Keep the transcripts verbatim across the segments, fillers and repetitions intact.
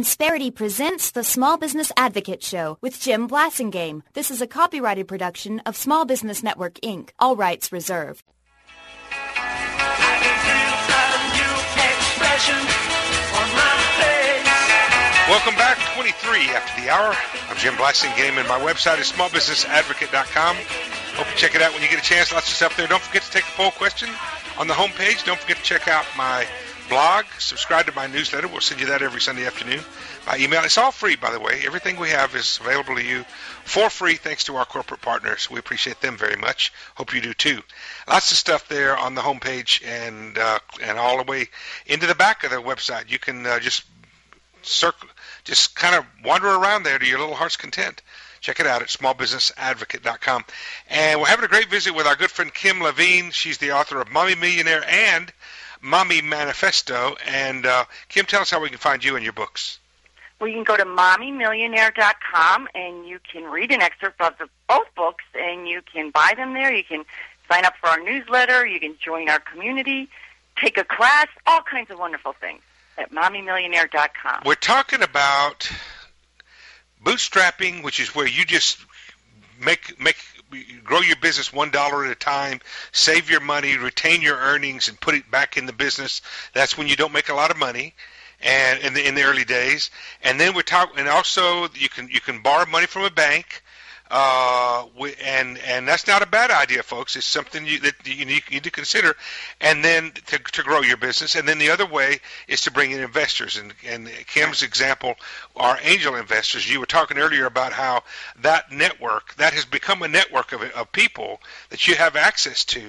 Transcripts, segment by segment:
Insperity presents the Small Business Advocate Show with Jim Blasingame. This is a copyrighted production of Small Business Network, Incorporated. All rights reserved. Welcome back, twenty-three after the hour. I'm Jim Blasingame, and my website is small business advocate dot com. Hope you check it out when you get a chance. Lots of stuff there. Don't forget to take the poll question on the homepage. Don't forget to check out my blog. Subscribe to my newsletter. We'll send you that every Sunday afternoon by email. It's all free, by the way. Everything we have is available to you for free thanks to our corporate partners. We appreciate them very much. Hope you do too. Lots of stuff there on the homepage and uh, and all the way into the back of the website. You can uh, just circle, just kind of wander around there to your little heart's content. Check it out at small business advocate dot com. And we're having a great visit with our good friend Kim Levine. She's the author of Mommy Millionaire and Mommy Manifesto. And uh, Kim, tell us how we can find you and your books. Well, you can go to mommy millionaire dot com and you can read an excerpt of the, both books, and you can buy them there. You can sign up for our newsletter. You can join our community, take a class, all kinds of wonderful things at mommy millionaire dot com. We're talking about bootstrapping, which is where you just make make grow your business one dollar at a time, save your money, retain your earnings, and put it back in the business. That's when you don't make a lot of money, and in the in the early days. And then we're talking, and also you can you can borrow money from a bank. Uh, we, and and that's not a bad idea, folks. It's something you, that you need, you need to consider, and then to, to grow your business. And then the other way is to bring in investors. And, and Kim's example are angel investors. You were talking earlier about how that network, that has become a network of, of people that you have access to.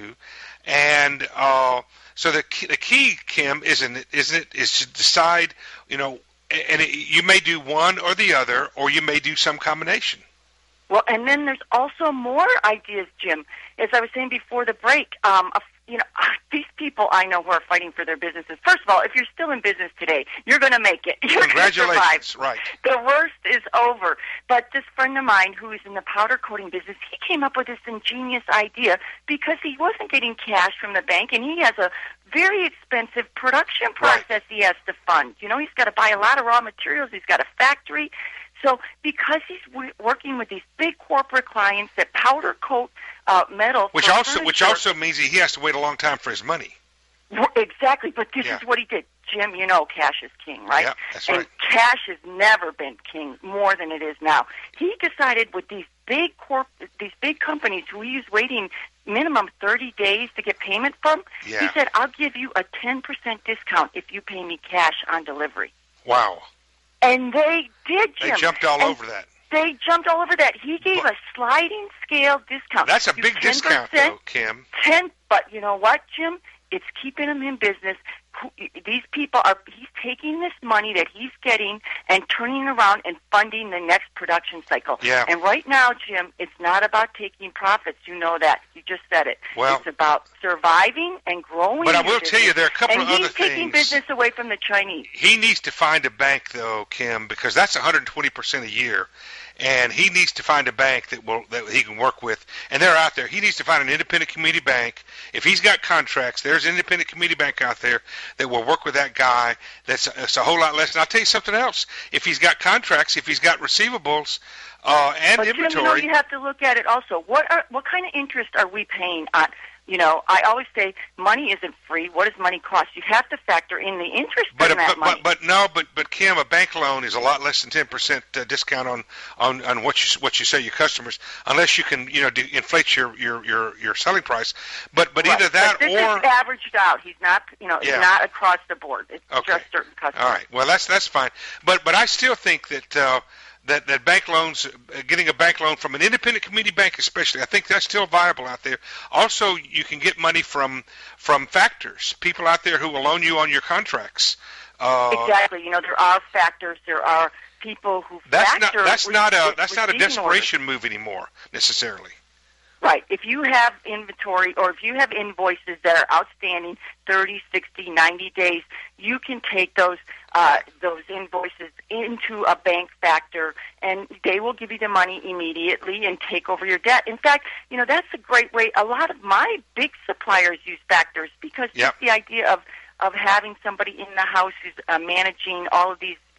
And uh, so the key, the key, Kim, isn't it, isn't it, is to decide, you know, and it, you may do one or the other, or you may do some combination. Well, and then there's also more ideas, Jim. As I was saying before the break, um, you know, these people I know who are fighting for their businesses. First of all, if you're still in business today, you're going to make it. You're Congratulations, right. The worst is over. But this friend of mine who is in the powder coating business, he came up with this ingenious idea because he wasn't getting cash from the bank, and he has a very expensive production process right. he has to fund. You know, he's got to buy a lot of raw materials. He's got a factory. So because he's w- working with these big corporate clients that powder coat uh, metal, which also furniture, which also means he has to wait a long time for his money. Exactly, but this yeah. is what he did. Jim, you know cash is king, right? Yeah, that's and right. cash has never been king more than it is now. He decided with these big corp, these big companies who he's waiting minimum thirty days to get payment from, yeah. he said, I'll give you a ten percent discount if you pay me cash on delivery. Wow. And they did, Jim. They jumped all and over that. They jumped all over that. He gave but, a sliding scale discount. That's a big discount, though, Kim. ten, but you know what, Jim? It's keeping him in business. These people are, he's taking this money that he's getting and turning around and funding the next production cycle. Yeah. And right now, Jim, it's not about taking profits. You know that. You just said it. Well, it's about surviving and growing. But I will tell you, there are a couple and of other things. And he's taking business away from the Chinese. He needs to find a bank, though, Kim, because that's one hundred twenty percent a year. And he needs to find a bank that will that he can work with, and they're out there. He needs to find an independent community bank. If he's got contracts, there's an independent community bank out there that will work with that guy. That's a, that's a whole lot less. And I'll tell you something else. If he's got contracts, if he's got receivables uh, and but inventory, Jim, you know, you have to look at it also. What are what kind of interest are we paying on? You know, I always say money isn't free. What does money cost? You have to factor in the interest but, in that but, money. But, but no, but but Kim, a bank loan is a lot less than ten percent uh, discount on, on, on what you what you sell your customers, unless you can you know do, inflate your, your, your, your selling price. But but right. either that but this or is averaged out. He's not you know yeah. it's not across the board. It's okay. just certain customers. All right. Well, that's that's fine. But but I still think that. Uh, That, that bank loans, uh, getting a bank loan from an independent community bank especially, I think that's still viable out there. Also, you can get money from from factors, people out there who will loan you on your contracts. Uh, exactly. You know, there are factors. There are people who that's factor. Not, that's re- not a re- that's not a desperation orders. move anymore necessarily. Right. If you have inventory or if you have invoices that are outstanding thirty, sixty, ninety days, you can take those uh, those invoices into a bank factor, and they will give you the money immediately and take over your debt. In fact, you know, that's a great way. A lot of my big suppliers use factors because yep. just the idea of, of having somebody in the house who's uh, managing all of these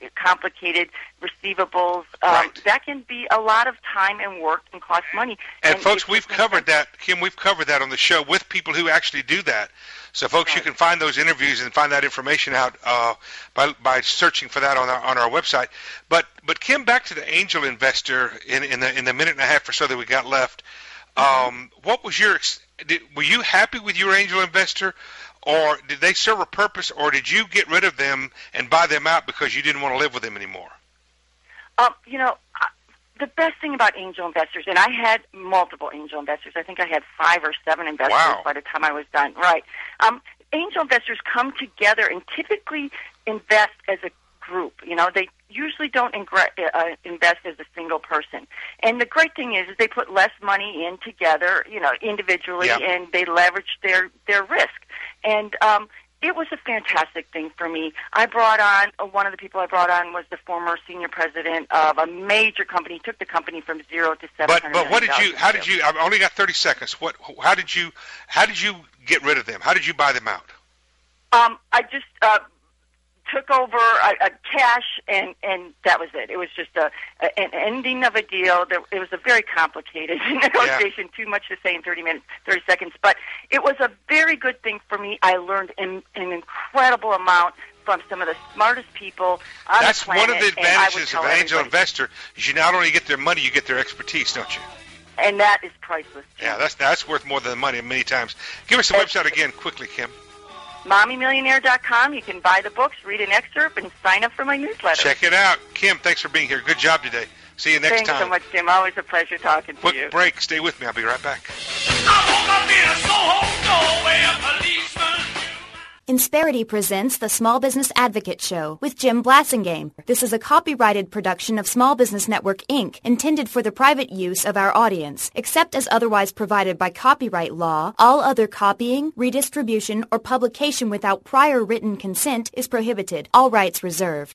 complicated receivables. Um, right. That can be a lot of time and work and cost money. And, and folks, we've covered that, Kim, we've covered that on the show with people who actually do that. So, folks, right. you can find those interviews and find that information out uh, by by searching for that on our on our website. But but Kim, back to the angel investor in in the in the minute and a half or so that we got left. Mm-hmm. Um, what was your did, were you happy with your angel investor, or did they serve a purpose, or did you get rid of them and buy them out because you didn't want to live with them anymore? Um, you know. I, The best thing about angel investors, and I had multiple angel investors. I think I had five or seven investors wow. by the time I was done. Right. Um, angel investors come together and typically invest as a group. You know, they usually don't ingre- uh, invest as a single person. And the great thing is, is they put less money in together, you know, individually, yeah. and they leverage their, their risk. And um, it was a fantastic thing for me. I brought on, uh, one of the people I brought on was the former senior president of a major company. He took the company from zero to seven hundred. But but what did you? How did you? I've only got thirty seconds. What? How did you? How did you get rid of them? How did you buy them out? Um, I just uh, took over a, a cash, and, and that was it. It was just a, a an ending of a deal. There, it was a very complicated negotiation. Yeah. Too much to say in thirty minutes, thirty seconds. But it was a very good thing for me. I learned an, an incredible amount from some of the smartest people on That's the planet. One of the advantages of an angel everybody. investor is you not only get their money, you get their expertise, don't you? And that is priceless. Yeah, that's that's worth more than the money many times. Give us the that's website again quickly, Kim. mommy millionaire dot com. You can buy the books, read an excerpt, and sign up for my newsletter. Check it out. Kim, thanks for being here. Good job today. See you next Thanks time. Thanks so much, Jim. Always a pleasure talking to Quick you. Quick break. Stay with me. I'll be right back. Insperity presents the Small Business Advocate Show with Jim Blasingame. This is a copyrighted production of Small Business Network, Incorporated, intended for the private use of our audience. Except as otherwise provided by copyright law, all other copying, redistribution, or publication without prior written consent is prohibited. All rights reserved.